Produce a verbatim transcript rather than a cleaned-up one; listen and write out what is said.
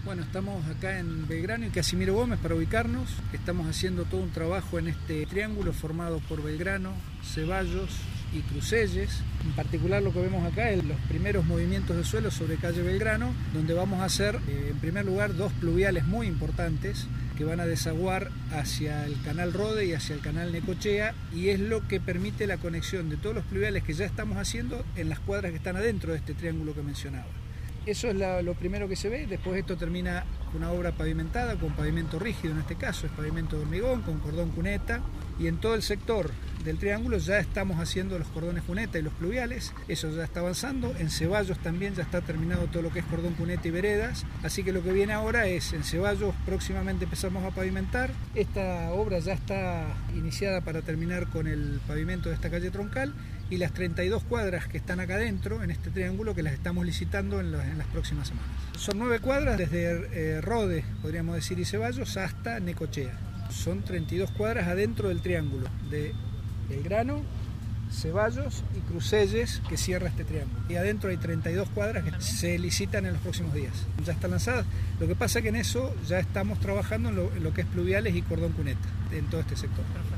Bueno, estamos acá en Belgrano y Casimiro Gómez para ubicarnos. Estamos haciendo todo un trabajo en este triángulo formado por Belgrano, Ceballos y Crucelles. En particular lo que vemos acá es los primeros movimientos de suelo sobre calle Belgrano, donde vamos a hacer eh, en primer lugar dos pluviales muy importantes que van a desaguar hacia el canal Rode y hacia el canal Necochea, y es lo que permite la conexión de todos los pluviales que ya estamos haciendo en las cuadras que están adentro de este triángulo que mencionaba. Eso es la, lo primero que se ve. Después esto termina con una obra pavimentada, con pavimento rígido en este caso, es pavimento de hormigón, con cordón cuneta, y en todo el sector del triángulo ya estamos haciendo los cordones cuneta y los pluviales, eso ya está avanzando. En Ceballos también ya está terminado todo lo que es cordón cuneta y veredas, así que lo que viene ahora es, en Ceballos próximamente empezamos a pavimentar. Esta obra ya está iniciada para terminar con el pavimento de esta calle troncal, y las treinta y dos cuadras que están acá adentro en este triángulo, que las estamos licitando en, la, en las próximas semanas. Son nueve cuadras desde eh, Rode, podríamos decir, y Ceballos hasta Necochea. Son treinta y dos cuadras adentro del triángulo de Belgrano, Ceballos y Crucelles, que cierra este triángulo. Y adentro hay treinta y dos cuadras que se licitan en los próximos días. Ya están lanzadas. Lo que pasa es que en eso ya estamos trabajando en lo, en lo que es pluviales y cordón cuneta, en todo este sector.